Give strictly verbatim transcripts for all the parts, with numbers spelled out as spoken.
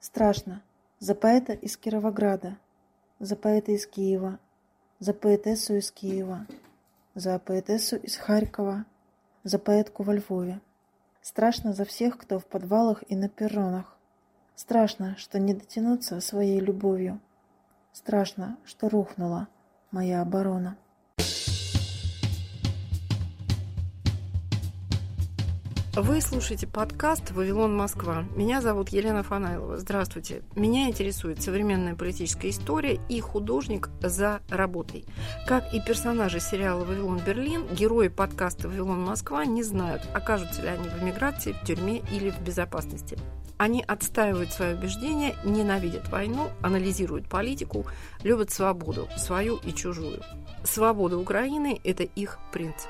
Страшно за поэта из Кировограда, за поэта из Киева, за поэтессу из Киева, за поэтессу из Харькова, за поэтку во Львове. Страшно за всех, кто в подвалах и на перронах. Страшно, что не дотянуться своей любовью. Страшно, что рухнула моя оборона. Вы слушаете подкаст «Вавилон, Москва». Меня зовут Елена Фанайлова. Здравствуйте. Меня интересует современная политическая история и художник за работой. Как и персонажи сериала «Вавилон, Берлин», герои подкаста «Вавилон, Москва» не знают, окажутся ли они в эмиграции, в тюрьме или в безопасности. Они отстаивают свои убеждения, ненавидят войну, анализируют политику, любят свободу, свою и чужую. Свобода Украины – это их принцип.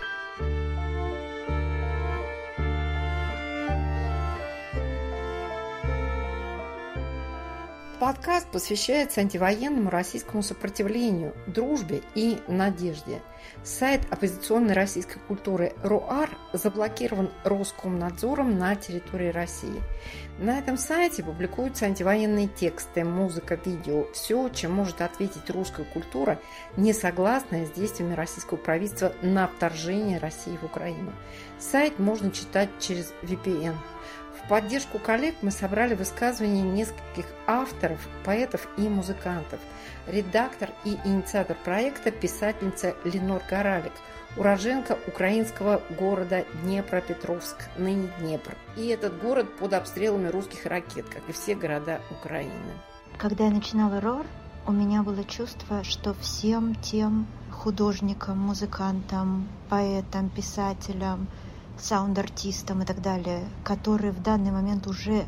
Подкаст посвящается антивоенному российскому сопротивлению, дружбе и надежде. Сайт оппозиционной российской культуры РОАР заблокирован Роскомнадзором на территории России. На этом сайте публикуются антивоенные тексты, музыка, видео, все, чем может ответить русская культура, не согласная с действиями российского правительства на вторжение России в Украину. Сайт можно читать через ви пи эн. В поддержку коллег мы собрали высказывания нескольких авторов, поэтов и музыкантов. Редактор и инициатор проекта – писательница Ленор Горалик, уроженка украинского города Днепропетровск, ныне Днепр. И этот город под обстрелами русских ракет, как и все города Украины. Когда я начинала РОАР, у меня было чувство, что всем тем художникам, музыкантам, поэтам, писателям, саунд-артистам и так далее, которые в данный момент уже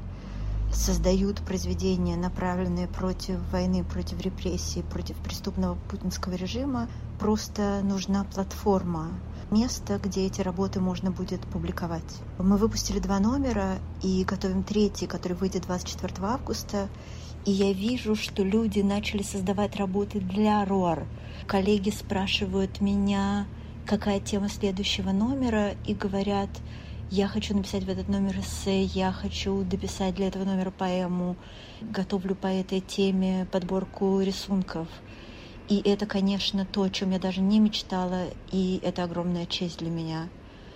создают произведения, направленные против войны, против репрессий, против преступного путинского режима, просто нужна платформа, место, где эти работы можно будет публиковать. Мы выпустили два номера и готовим третий, который выйдет двадцать четвёртого августа. И я вижу, что люди начали создавать работы для РОАР. Коллеги спрашивают меня, какая тема следующего номера, и говорят: я хочу написать в этот номер эссе, я хочу дописать для этого номера поэму, готовлю по этой теме подборку рисунков. И это, конечно, то, о чем я даже не мечтала, и это огромная честь для меня.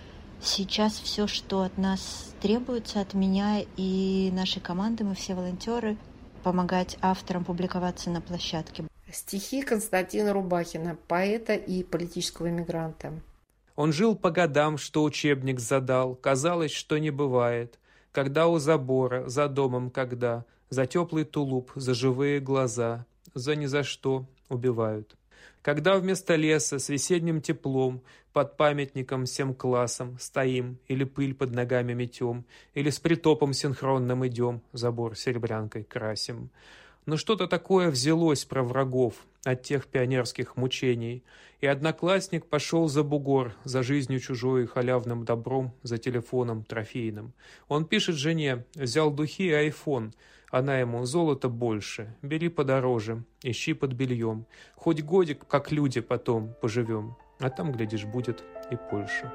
Сейчас все, что от нас требуется, от меня и нашей команды, мы все волонтеры, помогать авторам публиковаться на площадке. Стихи Константина Рубахина, поэта и политического эмигранта. Он жил по годам, что учебник задал, казалось, что не бывает. Когда у забора, за домом когда, за теплый тулуп, за живые глаза, за ни за что убивают. Когда вместо леса с весенним теплом под памятником всем классам стоим, или пыль под ногами метем, или с притопом синхронным идем, забор серебрянкой красим. Но что-то такое взялось про врагов от тех пионерских мучений, и одноклассник пошел за бугор, за жизнью чужой, халявным добром, за телефоном трофейным. Он пишет жене: взял духи и айфон. Она ему: золото больше, бери подороже, ищи под бельем. Хоть годик, как люди, потом поживем, а там, глядишь, будет и Польша.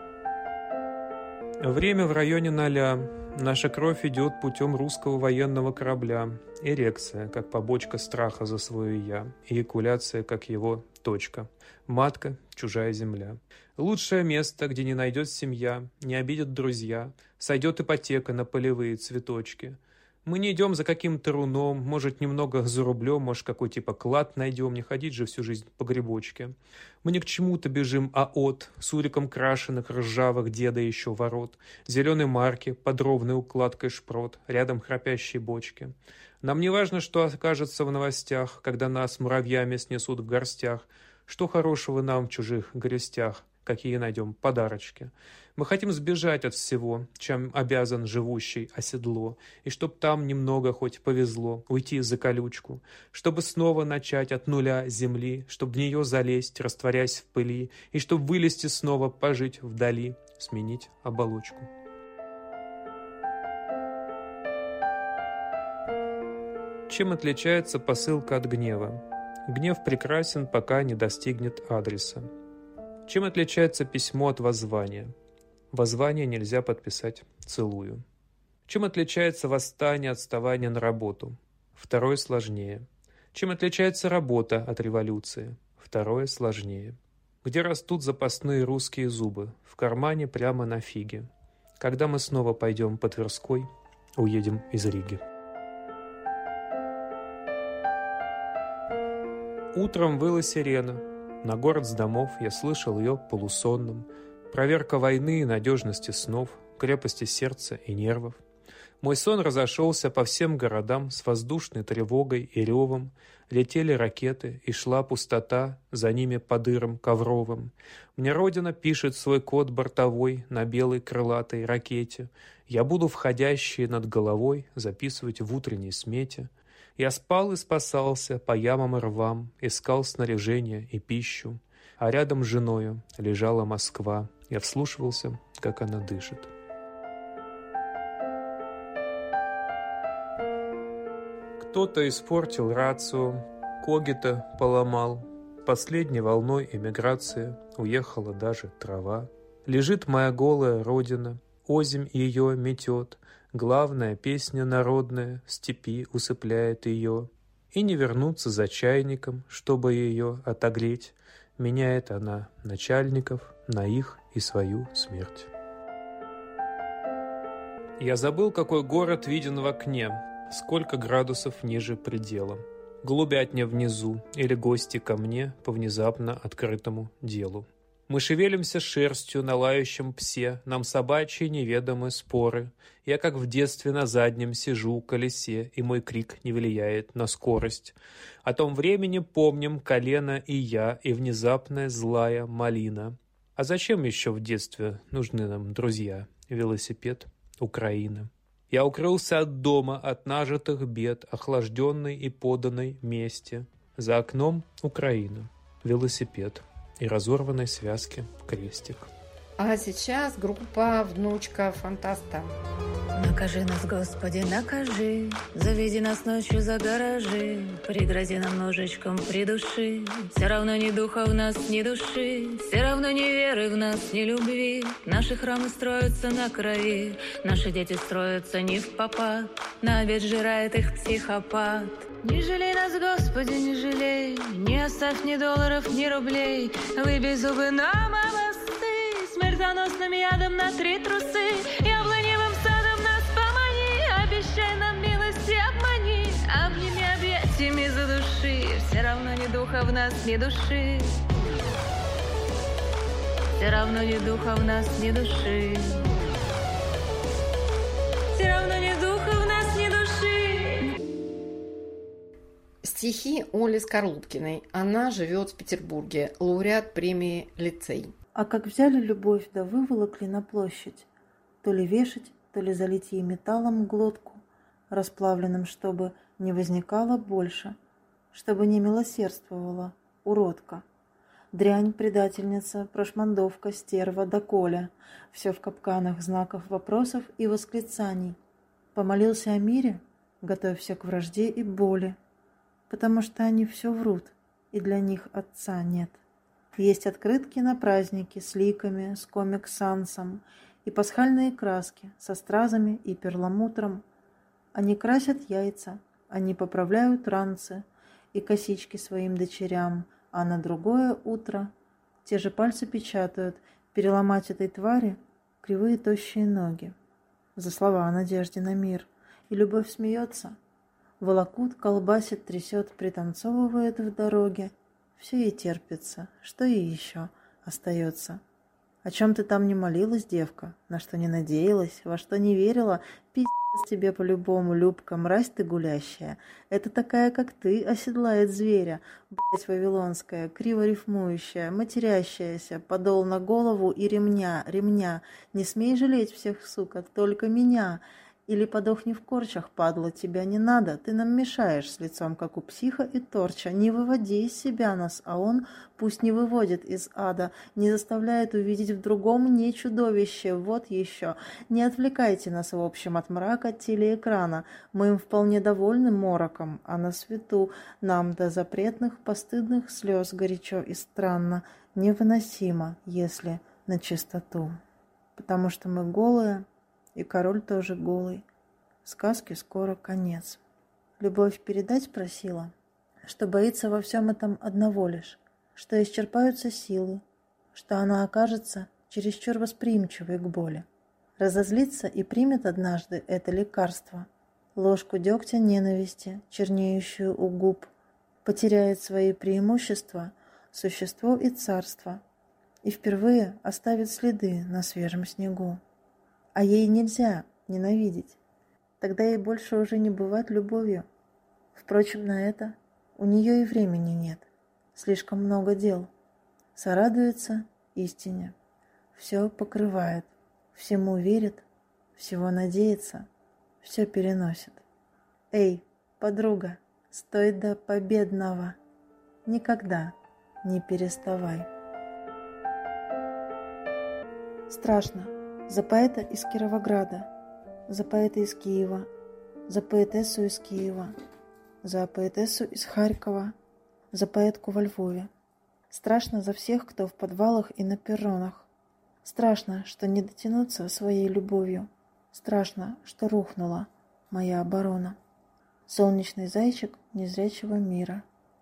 Время в районе ноля. Наша кровь идет путем русского военного корабля. Эрекция, как побочка страха за свое «я». Эякуляция, как его точка. Матка – чужая земля. Лучшее место, где не найдет семья, не обидят друзья, сойдет ипотека на полевые цветочки. Мы не идем за каким-то руном, может, немного за рублем, может, какой типа клад найдем, не ходить же всю жизнь по грибочке. Мы не к чему-то бежим, а от суриком крашеных, ржавых деда еще ворот, зеленой марки, под ровной укладкой шпрот, рядом храпящие бочки. Нам не важно, что окажется в новостях, когда нас муравьями снесут в горстях, что хорошего нам в чужих горестях, какие найдем подарочки. Мы хотим сбежать от всего, чем обязан живущий оседло, и чтоб там немного хоть повезло, уйти за колючку, чтобы снова начать от нуля земли, чтоб в нее залезть, растворясь в пыли, и чтоб вылезти снова, пожить вдали, сменить оболочку. Чем отличается посылка от гнева? Гнев прекрасен, пока не достигнет адреса. Чем отличается письмо от воззвания? Воззвание нельзя подписать «целую». Чем отличается восстание от вставания на работу? Второе сложнее. Чем отличается работа от революции? Второе сложнее. Где растут запасные русские зубы? В кармане прямо на фиге. Когда мы снова пойдем по Тверской, уедем из Риги. Утром выла сирена. На город с домов я слышал ее полусонным. Проверка войны и надежности снов, крепости сердца и нервов. Мой сон разошелся по всем городам с воздушной тревогой и ревом. Летели ракеты, и шла пустота, за ними по дырам ковровым. Мне Родина пишет свой код бортовой на белой крылатой ракете. Я буду входящие над головой записывать в утренней смете. Я спал и спасался по ямам и рвам, искал снаряжение и пищу. А рядом с женою лежала Москва. Я вслушивался, как она дышит. Кто-то испортил рацию, когито поломал. Последней волной эмиграции уехала даже трава. Лежит моя голая родина, озимь ее метет. Главная песня народная в степи усыпляет ее. И не вернуться за чайником, чтобы ее отогреть. Меняет она начальников на их и свою смерть. Я забыл, какой город виден в окне. Сколько градусов ниже предела. Голубятня внизу или гости ко мне по внезапно открытому делу. Мы шевелимся шерстью на лающем псе, нам собачьи неведомы споры. Я как в детстве на заднем сижу колесе, и мой крик не влияет на скорость. О том времени помним колено и я, и внезапная злая малина. А зачем еще в детстве нужны нам друзья? Велосипед, Украина. Я укрылся от дома, от нажитых бед, охлажденной и поданной мести. За окном Украина, велосипед и разорванной связки крестик. А сейчас группа «Внучка фантаста». Накажи нас, Господи, накажи, заведи нас ночью за гаражи, пригрози нам ножичком придуши, все равно ни духа в нас, ни души, все равно ни веры в нас, ни любви. Наши храмы строятся на крови, наши дети строятся не в попад, на обед жирает их психопат. Не жалей нас, Господи, не жалей, не оставь ни долларов, ни рублей, выбей зубы нам обосты, смертоносным ядом на три трусы, яблоневым садом нас помани, обещай нам милость и обмани, обними объятиями за души, все равно ни духа в нас, ни души, все равно ни духа в нас, ни души, все равно ни духа в нас, ни души. Стихи Оли Скорлупкиной. Она живет в Петербурге, лауреат премии «Лицей». А как взяли любовь да выволокли на площадь, то ли вешать, то ли залить ей металлом глотку, расплавленным, чтобы не возникало больше, чтобы не милосердствовала уродка. Дрянь, предательница, прошмандовка, стерва, доколе. Все в капканах знаков вопросов и восклицаний. Помолился о мире, готовься к вражде и боли, потому что они все врут, и для них отца нет. Есть открытки на праздники с ликами, с комик-сансом, и пасхальные краски со стразами и перламутром. Они красят яйца, они поправляют ранцы и косички своим дочерям, а на другое утро те же пальцы печатают переломать этой твари кривые тощие ноги. За слова о надежде на мир. И любовь смеется. Волокут, колбасит, трясет, пританцовывает в дороге. Все ей терпится, что ей еще остается. О чем ты там не молилась, девка, на что не надеялась, во что не верила, пиздец тебе по-любому, Любка, мразь ты гулящая. Это такая, как ты, оседлает зверя, блядь, вавилонская, криво рифмующая, матерящаяся, подол на голову и ремня, ремня. Не смей жалеть всех, сука, только меня. Или подохни в корчах, падла, тебя не надо, ты нам мешаешь с лицом, как у психа и торча. Не выводи из себя нас, а он пусть не выводит из ада, не заставляет увидеть в другом не чудовище. Вот еще. Не отвлекайте нас, в общем, от мрака телеэкрана. Мы им вполне довольны мороком, а на свету нам до запретных постыдных слез горячо и странно, невыносимо, если на чистоту. Потому что мы голые, и король тоже голый, сказке скоро конец. Любовь передать просила, что боится во всем этом одного лишь, что исчерпаются силы, что она окажется чересчур восприимчивой к боли, разозлится и примет однажды это лекарство, ложку дегтя ненависти, чернеющую у губ, потеряет свои преимущества, существо и царство, и впервые оставит следы на свежем снегу. А ей нельзя ненавидеть, тогда ей больше уже не бывать любовью. Впрочем, на это у нее и времени нет, слишком много дел. Сорадуется истине, все покрывает, всему верит, всего надеется, все переносит. Эй, подруга, стой до победного, никогда не переставай. Страшно за поэта из Кировограда, за поэта из Киева, за поэтессу из Киева, за поэтессу из Харькова, за поэтку во Львове. Страшно за всех, кто в подвалах и на перронах. Страшно, что не дотянуться своей любовью. Страшно, что рухнула моя оборона. Солнечный зайчик незрячего мира.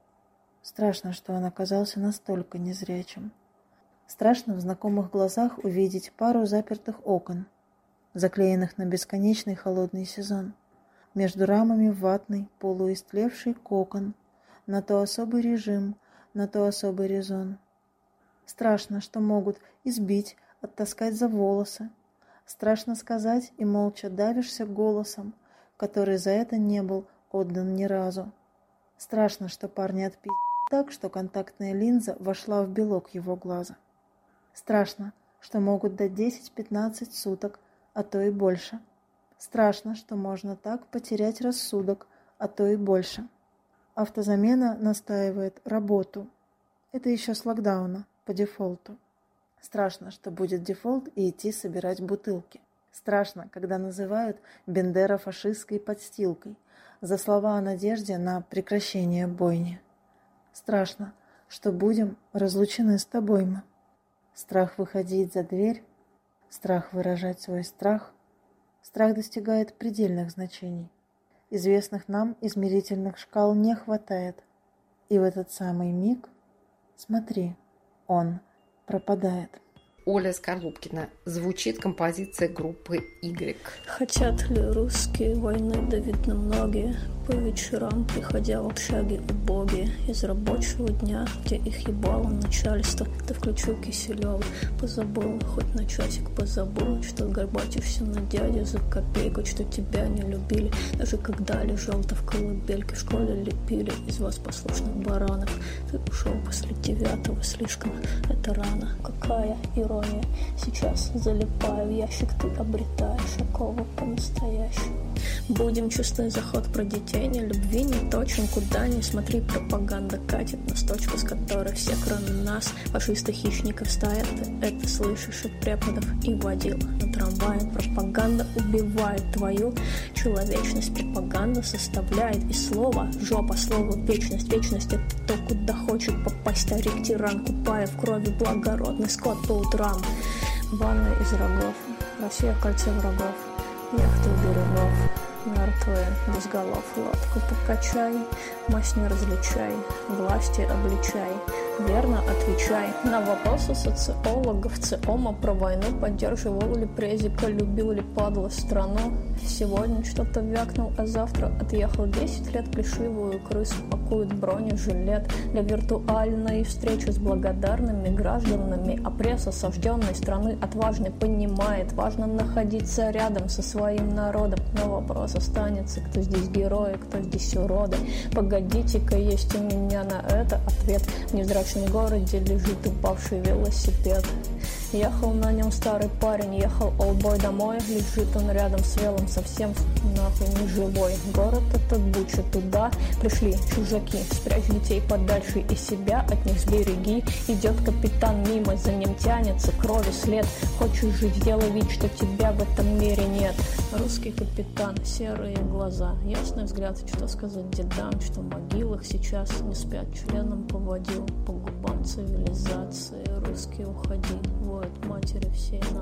Страшно, что он оказался настолько незрячим. Страшно в знакомых глазах увидеть пару запертых окон, заклеенных на бесконечный холодный сезон. Между рамами ватный, полуистлевший кокон, на то особый режим, на то особый резон. Страшно, что могут избить, оттаскать за волосы. Страшно сказать, и молча давишься голосом, который за это не был отдан ни разу. Страшно, что парни отпи*** так, что контактная линза вошла в белок его глаза. Страшно, что могут дать десять-пятнадцать суток, а то и больше. Страшно, что можно так потерять рассудок, а то и больше. Автозамена настаивает работу. Это еще с локдауна, по дефолту. Страшно, что будет дефолт и идти собирать бутылки. Страшно, когда называют Бендера фашистской подстилкой за слова о надежде на прекращение бойни. Страшно, что будем разлучены с тобой мы. Страх выходить за дверь, страх выражать свой страх. Страх достигает предельных значений. Известных нам измерительных шкал не хватает. И в этот самый миг, смотри, он пропадает. Оля Скорлупкина. Звучит композиция группы Y. Хотят ли русские войны, да видно многие, по вечерам, приходя в общаги убогие, из рабочего дня, где их ебало начальство, да включу Киселёва, позабыл, хоть на часик позабыл, что горбатишься на дядю за копейку, что тебя не любили, даже когда лежал-то в колыбельке, в школе лепили из вас послушных баранов. Ты ушел после девятого, слишком это рано. Какая ирония. Сейчас залипаю в ящик, ты обретаешь оковы по-настоящему. Будем чувствовать заход про детей, ни любви, ни точен, куда ни смотри, пропаганда катит нас, точка, с которой все, кроме нас, фашисты-хищников стоят. Ты это слышишь от преподов и водил на трамвае. Пропаганда убивает твою человечность, пропаганда составляет и слово жопа, слово вечность. Вечность — это то, куда хочет попасть старик-тиран, купая в крови благородный скот по утрам. Ванна из рогов, Россия в кольце врагов, яхты у берегов, мертвые без голов. Лодку покачай, мазь не различай, власти обличай, верно отвечай на вопросы социологов ЦИОМа про войну. Поддерживал ли Презика, любил ли падла страну? Сегодня что-то вякнул, а завтра отъехал. Десять лет плешивую крысу пакуют бронежилет для виртуальной встречи с благодарными гражданами. А пресс осажденной страны отважный понимает, важно находиться рядом со своим народом. Но вопрос останется, кто здесь герои, кто здесь уроды. Погодите-ка, есть у меня на это ответ. В невзрачном городе лежит упавший велосипед. Ехал на нем старый парень, ехал олдбой домой. Лежит он рядом с велом, совсем нахуй не живой. Город этот Буча, туда пришли чужаки. Спрячь детей подальше и себя от них сбереги. Идет капитан мимо, за ним тянется крови след. Хочешь жить, сделай вид, что тебя в этом мире нет. Русский капитан, серые глаза, ясный взгляд, что сказать дедам, что в могилах сейчас не спят. Членом поводил по губам цивилизации. Русский, уходи, воют матери всей нации.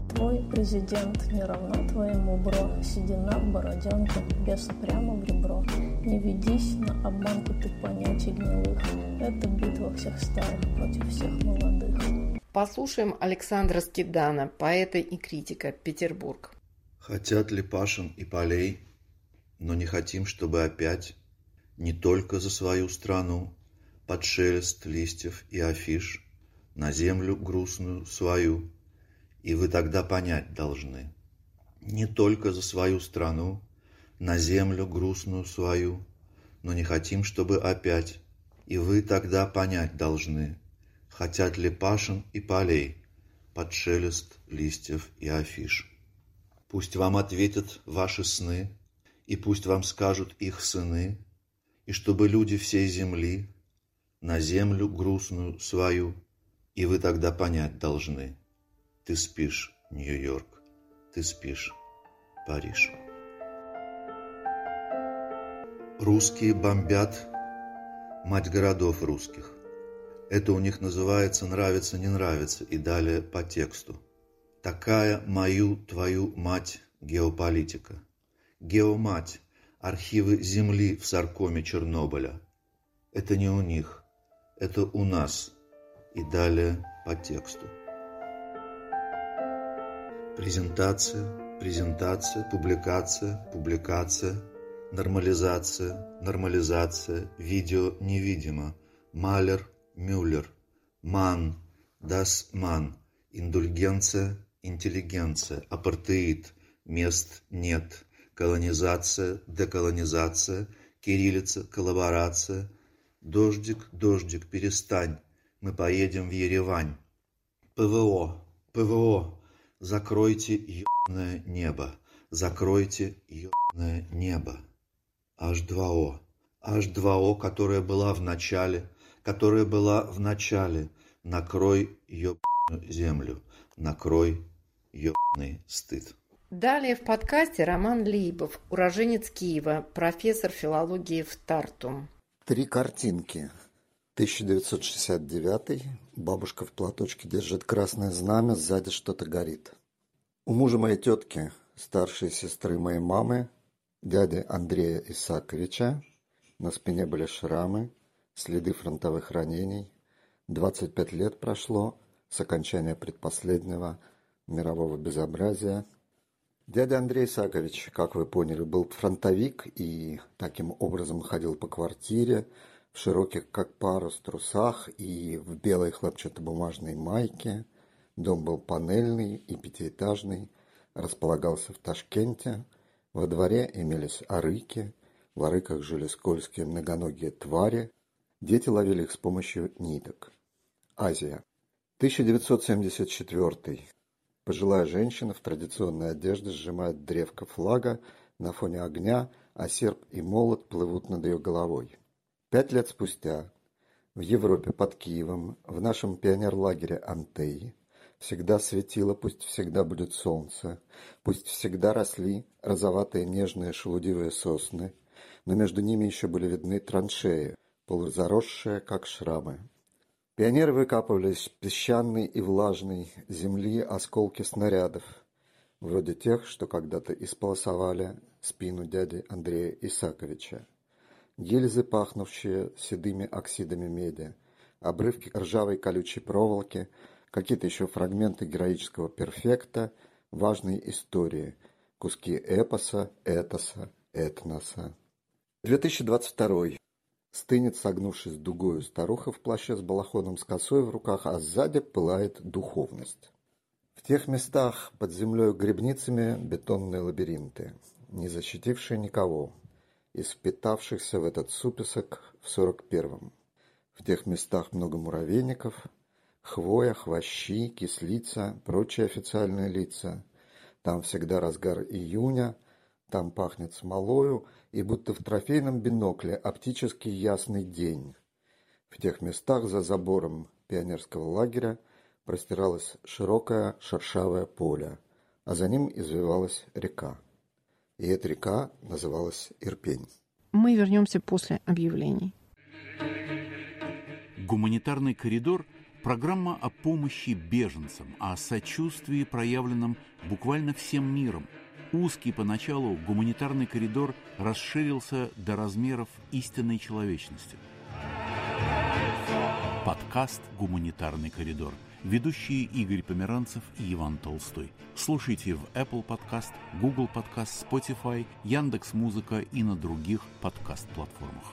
Твой президент не равна твоему бро. Седина в бороденке, беса прямо в ребро. Не ведись на обманку ты понятий гнилых. Это битва всех старых против всех молодых. Послушаем Александра Скидана, поэта и критика, Петербург. Хотят ли Пашин и полей, но не хотим, чтобы опять не только за свою страну под шелест листьев и афиш на землю грустную свою, и вы тогда понять должны. Не только за свою страну, на землю грустную свою, но не хотим, чтобы опять, и вы тогда понять должны, хотят ли Пашин и полей под шелест листьев и афиш. Пусть вам ответят ваши сны, и пусть вам скажут их сыны, и чтобы люди всей земли на землю грустную свою, и вы тогда понять должны. Ты спишь, Нью-Йорк, ты спишь, Париж. Русские бомбят мать городов русских. Это у них называется «нравится, не нравится», и далее по тексту. Такая мою, твою мать геополитика. Геомать, архивы земли в саркоме Чернобыля. Это не у них, это у нас. И далее по тексту. Презентация, презентация, публикация, публикация, нормализация, нормализация, видео невидимо, Малер, Мюллер, Ман, Дас Ман, индульгенция, интеллигенция, апартеид, мест нет, колонизация, деколонизация, кириллица, коллаборация, дождик, дождик, перестань, мы поедем в Еревань. ПВО, ПВО, закройте ебаное небо, закройте ебаное небо. Эйч два о, эйч два о, которая была в начале, которая была в начале, накрой ебаную землю, накрой ебаный стыд. Далее в подкасте Роман Лейбов, уроженец Киева, профессор филологии в Тарту. Три картинки. тысяча девятьсот шестьдесят девятый. Бабушка в платочке держит красное знамя, сзади что-то горит. У мужа моей тетки, старшей сестры моей мамы, дяди Андрея Исаковича, на спине были шрамы, следы фронтовых ранений. двадцать пять лет прошло с окончания предпоследнего мирового безобразия. Дядя Андрей Исакович, как вы поняли, был фронтовик и таким образом ходил по квартире в широких, как парус, трусах и в белой хлопчатобумажной майке. Дом был панельный и пятиэтажный, располагался в Ташкенте. Во дворе имелись арыки, в арыках жили скользкие многоногие твари. Дети ловили их с помощью ниток. Азия. тысяча девятьсот семьдесят четвёртый. Пожилая женщина в традиционной одежде сжимает древко флага на фоне огня, а серп и молот плывут над ее головой. Пять лет спустя в Европе под Киевом, в нашем пионерлагере Антей, всегда светило, пусть всегда будет солнце, пусть всегда росли розоватые нежные шелудивые сосны, но между ними еще были видны траншеи, полузаросшие, как шрамы. Пионеры выкапывали из песчаной и влажной земли осколки снарядов, вроде тех, что когда-то исполосовали спину дяди Андрея Исаковича. Гильзы, пахнувшие седыми оксидами меди, обрывки ржавой колючей проволоки, какие-то еще фрагменты героического перфекта, важные истории, куски эпоса, этоса, этноса. две тысячи двадцать второй. Стынет, согнувшись дугою, старуха в плаще с балахоном с косой в руках, а сзади пылает духовность. В тех местах под землей гребницами бетонные лабиринты, не защитившие никого, из впитавшихся в этот супесок в сорок первом. В тех местах много муравейников, хвоя, хвощи, кислица, прочие официальные лица. Там всегда разгар июня, там пахнет смолою, и будто в трофейном бинокле оптически ясный день. В тех местах за забором пионерского лагеря простиралось широкое шершавое поле, а за ним извивалась река. И эта река называлась Ирпень. Мы вернемся после объявлений. Гуманитарный коридор Программа о помощи беженцам, о сочувствии, проявленном буквально всем миром. Узкий поначалу гуманитарный коридор расширился до размеров истинной человечности. Подкаст «Гуманитарный коридор». Ведущие Игорь Померанцев и Иван Толстой. Слушайте в Apple Podcast, Google Podcast, Spotify, Яндекс.Музыка и на других подкаст-платформах.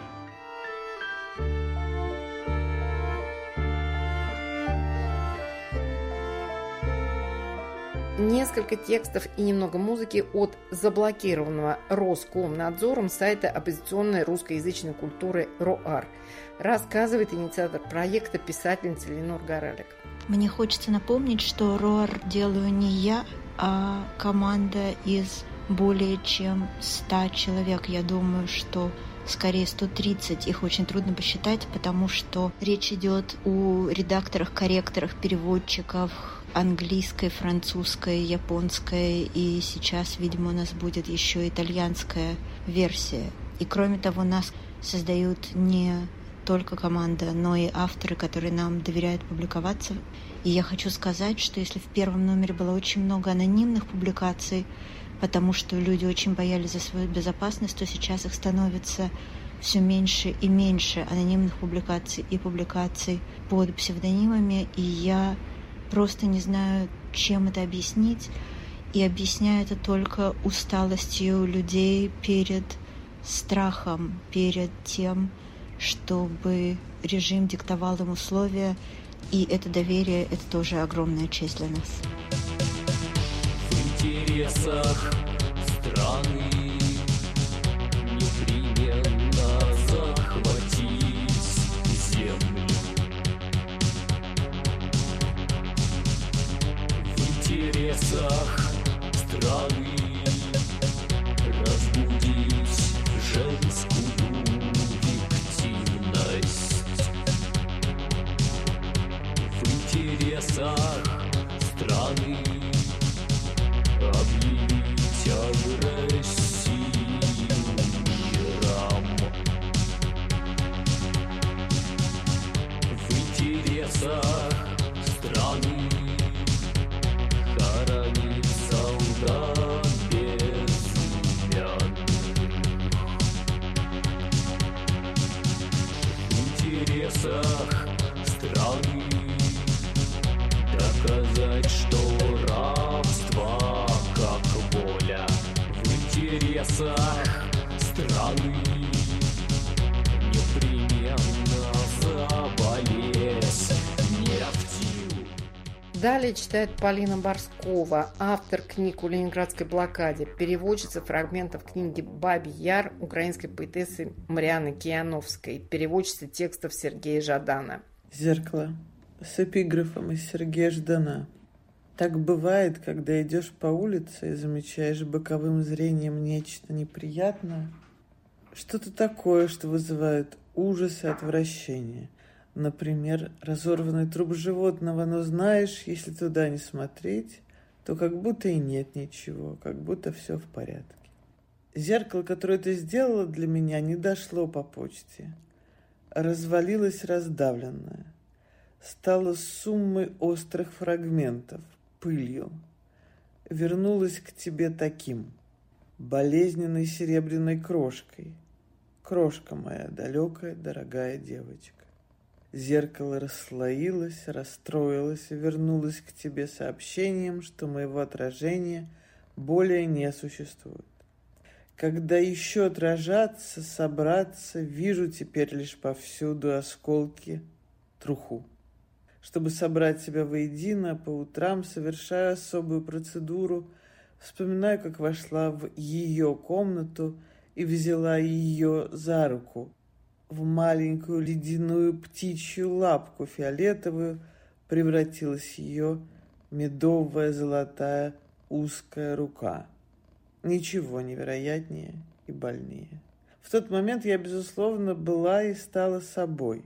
Несколько текстов и немного музыки от заблокированного Роскомнадзором сайта оппозиционной русскоязычной культуры РОАР, рассказывает инициатор проекта писательница Ленор Горалик. Мне хочется напомнить, что РОАР делаю не я, а команда из более чем ста человек. Я думаю, что скорее сто тридцать. Их очень трудно посчитать, потому что речь идет о редакторах, корректорах, переводчиках английской, французской, японской, и сейчас, видимо, у нас будет еще итальянская версия. И кроме того, нас создают не только команда, но и авторы, которые нам доверяют публиковаться. И я хочу сказать, что если в первом номере было очень много анонимных публикаций, потому что люди очень боялись за свою безопасность, то сейчас их становится все меньше и меньше, анонимных публикаций и публикаций под псевдонимами, и я просто не знаю, чем это объяснить, и объясняю это только усталостью людей перед страхом, перед тем, чтобы режим диктовал им условия, и это доверие — это тоже огромная честь для нас. В интересах страны непременно захватить землю. В интересах страны разбудить женскую активность. В интересах страны объявить агрессию миром. В интересах страны хоронить солдат безымянных. В интересах страны доказать, что рабство как воля. В интересах страны непременно заболеть нефтью. Далее читает Полина Борскова, автор книг о ленинградской блокаде, переводчица фрагментов книги «Бабий Яр» украинской поэтессы Марианы Кияновской, переводчица текстов Сергея Жадана. Зеркало с эпиграфом из Сергея Ждана. Так бывает, когда идешь по улице и замечаешь боковым зрением нечто неприятное, что-то такое, что вызывает ужас и отвращение. Например, разорванный труп животного, но знаешь, если туда не смотреть, то как будто и нет ничего, как будто все в порядке. Зеркало, которое ты сделала для меня, не дошло по почте. Развалилось раздавленное. Стало суммой острых фрагментов, пылью. Вернулась к тебе таким, болезненной серебряной крошкой. Крошка моя, далекая, дорогая девочка. Зеркало расслоилось, расстроилось и вернулось к тебе сообщением, что моего отражения более не существует. Когда еще отражаться, собраться, вижу теперь лишь повсюду осколки, труху. Чтобы собрать себя воедино, по утрам совершаю особую процедуру, вспоминаю, как вошла в ее комнату и взяла ее за руку. В маленькую ледяную птичью лапку фиолетовую превратилась ее медовая золотая узкая рука. Ничего невероятнее и больнее. В тот момент я, безусловно, была и стала собой.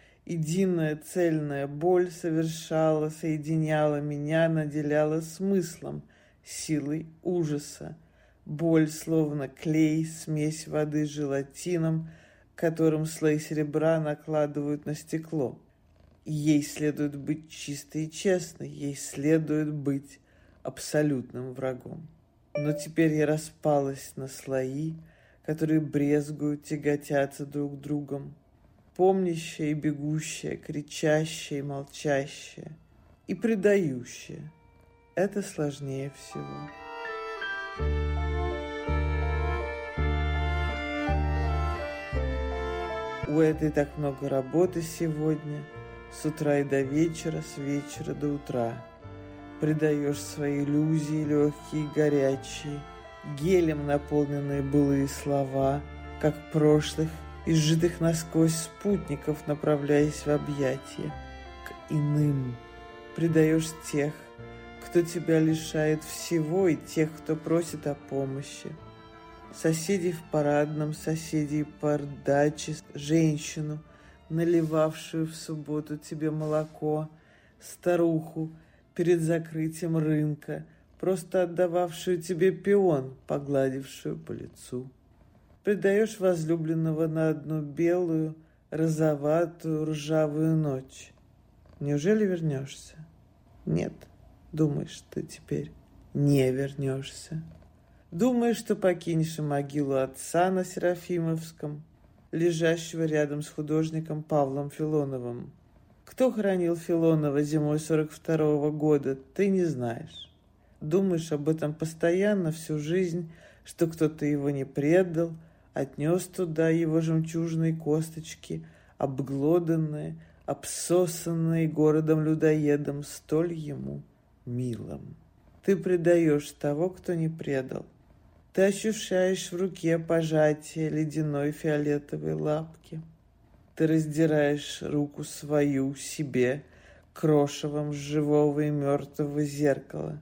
Единая цельная боль совершала, соединяла меня, наделяла смыслом, силой ужаса. Боль, словно клей, смесь воды с желатином, которым слой серебра накладывают на стекло. И ей следует быть чистой и честной, ей следует быть абсолютным врагом. Но теперь я распалась на слои, которые брезгуют, тяготятся друг другом, помнящая и бегущая, кричащая и молчащая, и предающая. Это сложнее всего. У этой так много работы сегодня, с утра и до вечера, с вечера до утра. Предаешь свои иллюзии, легкие и горячие, гелем наполненные былые слова, как прошлых, изжитых насквозь спутников, направляясь в объятия к иным. Предаешь тех, кто тебя лишает всего, и тех, кто просит о помощи. Соседей в парадном, соседей по даче, женщину, наливавшую в субботу тебе молоко, старуху перед закрытием рынка, просто отдававшую тебе пион, погладившую по лицу. Предаешь возлюбленного на одну белую, розоватую, ржавую ночь. Неужели вернешься? Нет, думаешь, ты теперь не вернешься. Думаешь, что покинешь могилу отца на Серафимовском, лежащего рядом с художником Павлом Филоновым. Кто хоронил Филонова зимой сорок второго года, ты не знаешь. Думаешь об этом постоянно всю жизнь, что кто-то его не предал, отнес туда его жемчужные косточки, обглоданные, обсосанные городом-людоедом, столь ему милым. Ты предаешь того, кто не предал. Ты ощущаешь в руке пожатие ледяной фиолетовой лапки. Ты раздираешь руку свою себе крошевом живого и мертвого зеркала.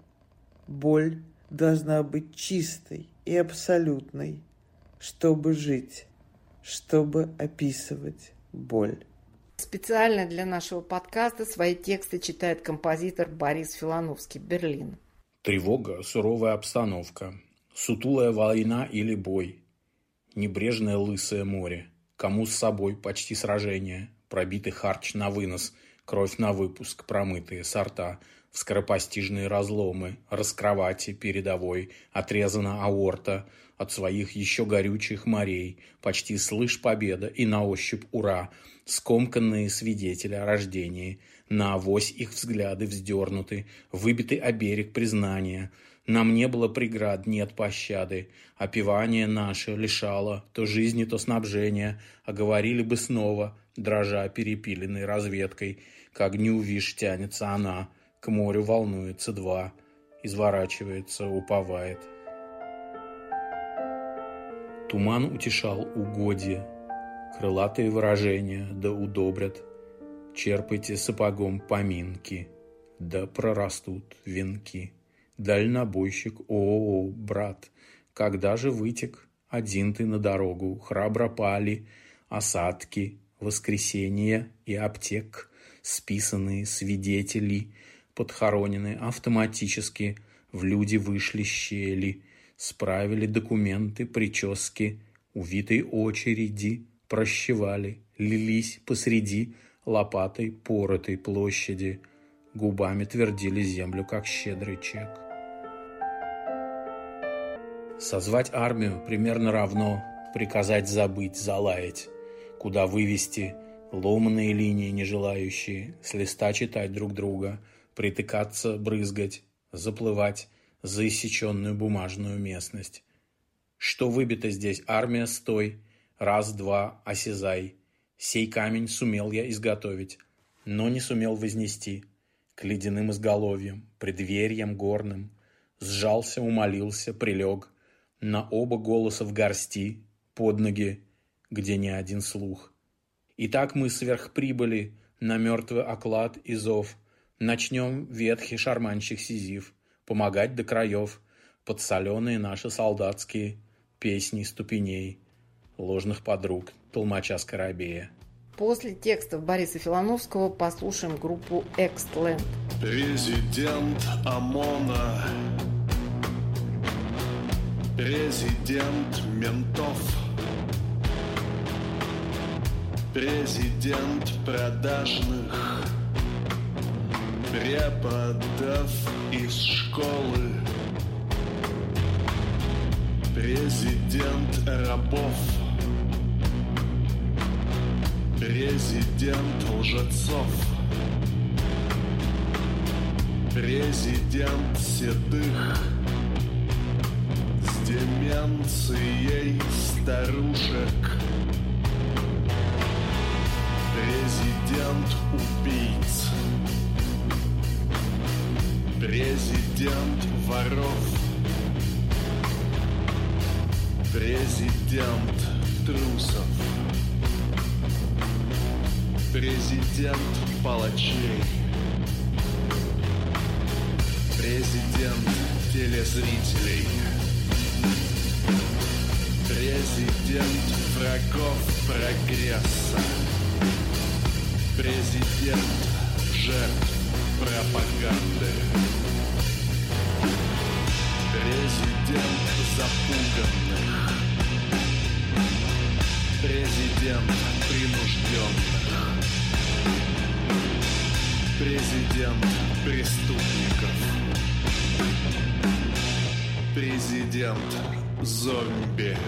Боль должна быть чистой и абсолютной, чтобы жить, чтобы описывать боль. Специально для нашего подкаста свои тексты читает композитор Борис Филоновский, Берлин. Тревога, суровая обстановка, сутулая война или бой, небрежное лысое море, кому с собой почти сражение, пробитый харч на вынос, кровь на выпуск, промытые сорта, скоропостижные разломы, раскровати передовой, отрезана аорта от своих еще горючих морей, почти слышь победа и на ощупь ура, скомканные свидетели о рождении, на авось их взгляды вздернуты, выбиты о берег признания. Нам не было преград, нет пощады, опевание наше лишало то жизни, то снабжения, а говорили бы снова, дрожа перепиленной разведкой, к огню, вишь, тянется она, к морю волнуется два, изворачивается, уповает. Туман утешал угодья, крылатые выражения да удобрят. Черпайте сапогом поминки, да прорастут венки. Дальнобойщик, о, брат, когда же вытек один ты на дорогу? Храбро пали осадки, воскресенье и аптек, списанные свидетели, подхоронены автоматически, в люди вышли щели, справили документы, прически, увитой очереди, прощевали, лились посреди лопатой поротой площади, губами твердили землю, как щедрый чек. Созвать армию примерно равно приказать забыть, залаять, куда вывести ломаные линии, не желающие с листа читать друг друга, притыкаться, брызгать, заплывать за иссеченную бумажную местность. Что выбито здесь, армия, стой, раз, два, осязай. Сей камень сумел я изготовить, но не сумел вознести к ледяным изголовьям, преддверьям горным. Сжался, умолился, прилег на оба голоса в горсти, под ноги, где не один слух. И так мы сверхприбыли на мертвый оклад и зов. Начнем ветхий шарманщик Сизиф помогать до краев под соленые наши солдатские песни ступеней ложных подруг толмача Скоробея. После текстов Бориса Филоновского послушаем группу «Экстленд». Президент ОМОНа, президент ментов, Президент продажных преподов из школы, президент рабов, президент лжецов, президент седых с деменцией старушек, президент убийц, президент воров, президент трусов, президент палачей, президент телезрителей, президент врагов прогресса, президент жертв пропаганды, президент запуганных, президент принужденных, президент преступников, президент зомби,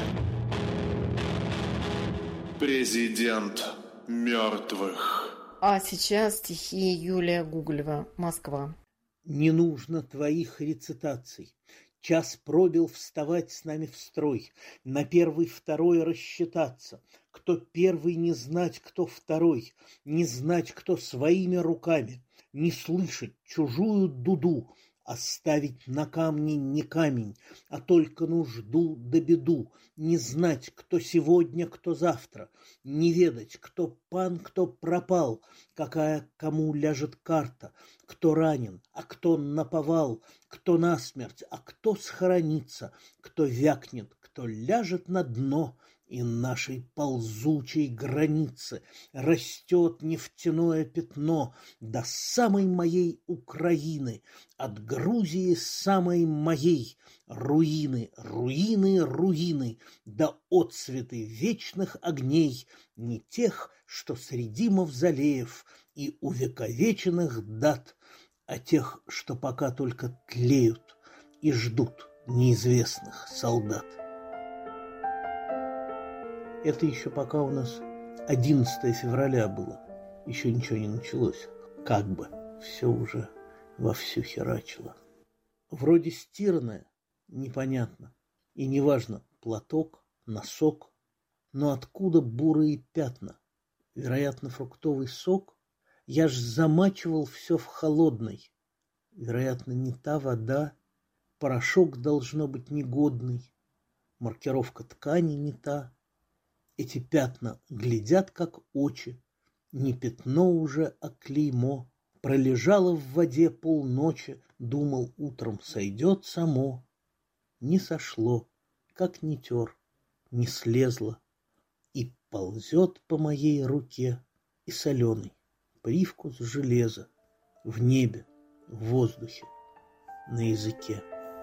президент мертвых. А сейчас стихи Юлия Гуголева, Москва. Не нужно твоих рецитаций. Час пробил вставать с нами в строй, на первый, второй рассчитаться. Кто первый, не знать, кто второй, не знать, кто своими руками, не слышать чужую дуду, оставить на камне не камень, а только нужду да беду, не знать, кто сегодня, кто завтра, не ведать, кто пан, кто пропал, какая кому ляжет карта, кто ранен, а кто наповал, кто насмерть, а кто схоронится, кто вякнет, кто ляжет на дно, и нашей ползучей границы растет нефтяное пятно до самой моей Украины, от Грузии самой моей, руины, руины, руины, до отцветы вечных огней, не тех, что среди мавзолеев и увековеченных дат, а тех, что пока только тлеют и ждут неизвестных солдат. Это еще пока у нас одиннадцатое февраля было. Еще ничего не началось. Как бы все уже вовсю херачило. Вроде стиранное, непонятно. И неважно, платок, носок. Но откуда бурые пятна? Вероятно, фруктовый сок. Я ж замачивал все в холодной. Вероятно, не та вода. Порошок должно быть негодный. Маркировка ткани не та. Эти пятна глядят, как очи. Не пятно уже, а клеймо. Пролежало в воде полночи, думал, утром сойдет само. Не сошло, как не тер, не слезло. И ползет по моей руке и соленый привкус железа в небе, в воздухе, на языке.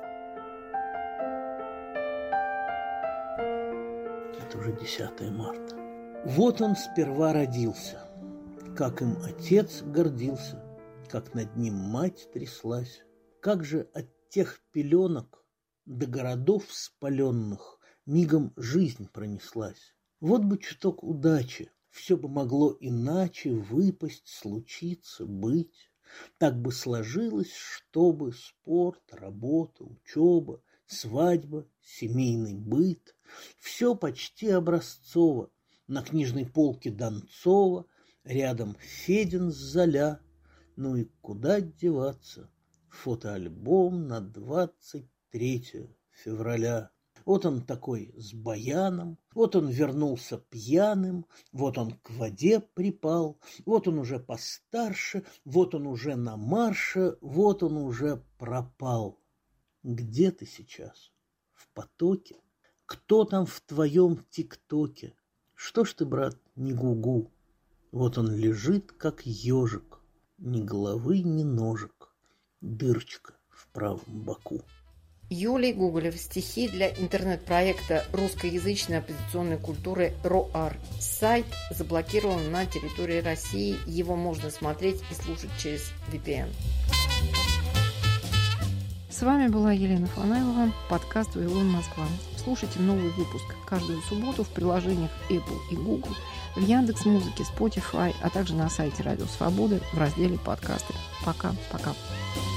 Это уже десятое марта. Вот он сперва родился, как им отец гордился, как над ним мать тряслась, как же от тех пеленок до городов спаленных мигом жизнь пронеслась. Вот бы чуток удачи, все бы могло иначе выпасть, случиться, быть. Так бы сложилось, чтобы спорт, работа, учеба, свадьба, семейный быт, все почти образцово. На книжной полке Донцова, рядом Федин с Золя. Ну и куда деваться? Фотоальбом на двадцать третье февраля. Вот он такой с баяном, вот он вернулся пьяным, вот он к воде припал, вот он уже постарше, вот он уже на марше, вот он уже пропал. Где ты сейчас? В потоке? Кто там в твоем тиктоке? Что ж ты, брат, не гугу? Вот он лежит, как ежик, ни головы, ни ножек, дырочка в правом боку. Юлий Гоголев. Стихи для интернет-проекта русскоязычной оппозиционной культуры РОАР. Сайт заблокирован на территории России. Его можно смотреть и слушать через ви пи эн. С вами была Елена Фанайлова, подкаст «Вавилон Москва». Слушайте новый выпуск каждую субботу в приложениях Apple и Google, в Яндекс.Музыке, Spotify, а также на сайте Радио Свободы в разделе «Подкасты». Пока-пока.